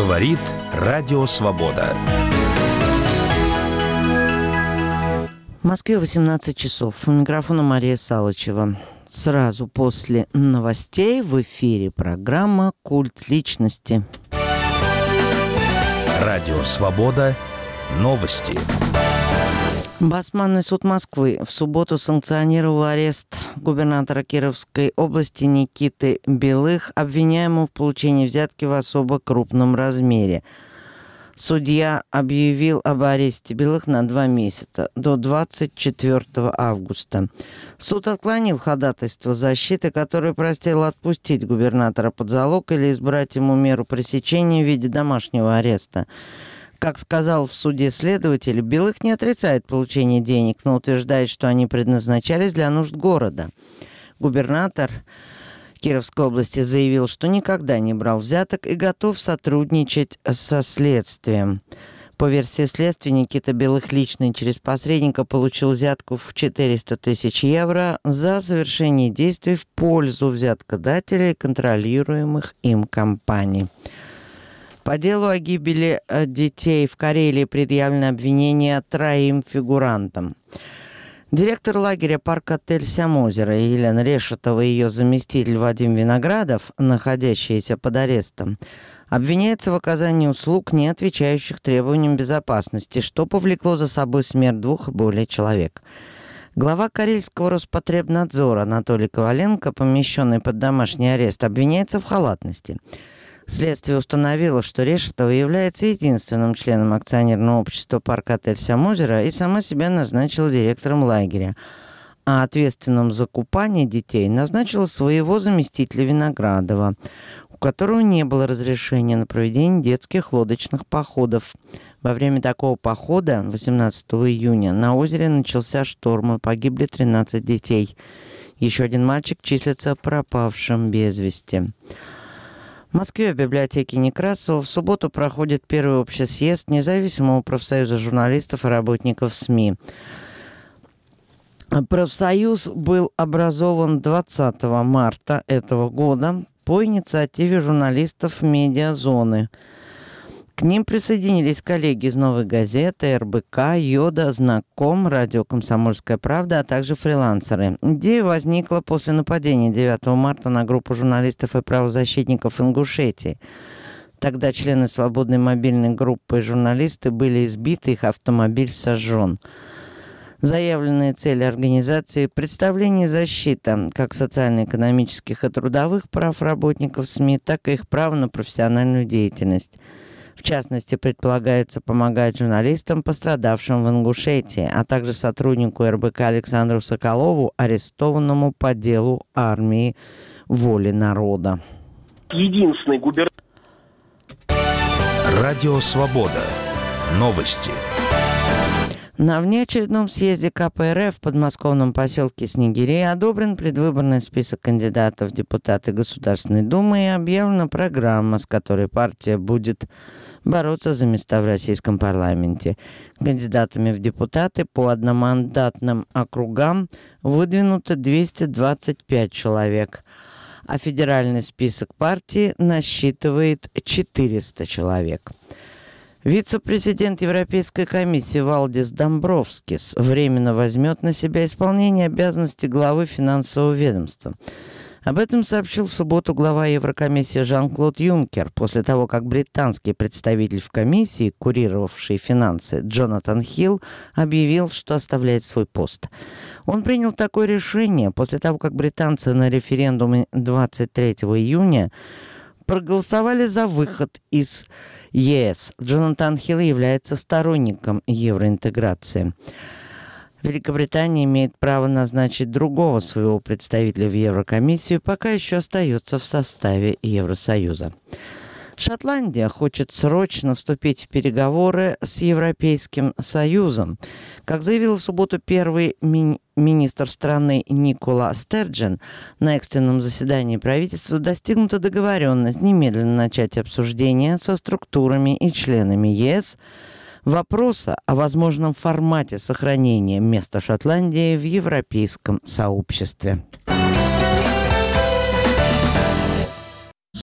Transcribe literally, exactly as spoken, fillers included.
Говорит Радио Свобода. В Москве восемнадцать часов. У микрофона Мария Салычева. Сразу после новостей в эфире программа «Культ личности». Радио Свобода. Новости. Басманный суд Москвы в субботу санкционировал арест губернатора Кировской области Никиты Белых, обвиняемого в получении взятки в особо крупном размере. Судья объявил об аресте Белых на два месяца, до двадцать четвёртого августа. Суд отклонил ходатайство защиты, которое просило отпустить губернатора под залог или избрать ему меру пресечения в виде домашнего ареста. Как сказал в суде следователь, Белых не отрицает получение денег, но утверждает, что они предназначались для нужд города. Губернатор Кировской области заявил, что никогда не брал взяток и готов сотрудничать со следствием. По версии следствия, Никита Белых лично через посредника получил взятку в четыреста тысяч евро за совершение действий в пользу взяткодателей контролируемых им компаний. По делу о гибели детей в Карелии предъявлено обвинение троим фигурантам. Директор лагеря парк-отель «Сямозеро» Елена Решетова и ее заместитель Вадим Виноградов, находящиеся под арестом, обвиняются в оказании услуг, не отвечающих требованиям безопасности, что повлекло за собой смерть двух и более человек. Глава Карельского Роспотребнадзора Анатолий Коваленко, помещенный под домашний арест, обвиняется в халатности. Следствие установило, что Решетова является единственным членом акционерного общества парк-отель «Сямозеро» и сама себя назначила директором лагеря, а ответственным за купание детей назначила своего заместителя Виноградова, у которого не было разрешения на проведение детских лодочных походов. Во время такого похода, восемнадцатого июня, на озере начался шторм и погибли тринадцать детей. Еще один мальчик числится пропавшим без вести. В Москве в библиотеке Некрасова в субботу проходит первый общий съезд Независимого профсоюза журналистов и работников СМИ. Профсоюз был образован двадцатого марта этого года по инициативе журналистов «Медиазоны». К ним присоединились коллеги из «Новой газеты», эр бэ ка, «Йода», «Знаком», радио «Комсомольская правда», а также фрилансеры. Идея возникла после нападения девятого марта на группу журналистов и правозащитников Ингушетии. Тогда члены свободной мобильной группы и журналисты были избиты, их автомобиль сожжен. Заявленные цели организации – представление и защита как социально-экономических и трудовых прав работников СМИ, так и их права на профессиональную деятельность. В частности, предполагается помогать журналистам, пострадавшим в Ингушетии, а также сотруднику эр бэ ка Александру Соколову, арестованному по делу армии воли народа. Единственный губернатор. Радио Свобода. Новости. На внеочередном съезде ка пэ эр эф в подмосковном поселке Снегири одобрен предвыборный список кандидатов в депутаты Государственной Думы и объявлена программа, с которой партия будет бороться за места в российском парламенте. Кандидатами в депутаты по одномандатным округам выдвинуто двести двадцать пять человек, а федеральный список партии насчитывает четыреста человек. Вице-президент Европейской комиссии Валдис Домбровскис временно возьмет на себя исполнение обязанностей главы финансового ведомства. Об этом сообщил в субботу глава Еврокомиссии Жан-Клод Юнкер после того, как британский представитель в комиссии, курировавший финансы, Джонатан Хилл, объявил, что оставляет свой пост. Он принял такое решение после того, как британцы на референдуме двадцать третьего июня проголосовали за выход из е эс. Джонатан Хилл является сторонником евроинтеграции. Великобритания имеет право назначить другого своего представителя в Еврокомиссию, пока еще остается в составе Евросоюза. Шотландия хочет срочно вступить в переговоры с Европейским Союзом. Как заявил в субботу первый ми- министр страны Никола Стерджен, на экстренном заседании правительства достигнута договоренность немедленно начать обсуждение со структурами и членами е эс вопроса о возможном формате сохранения места Шотландии в европейском сообществе.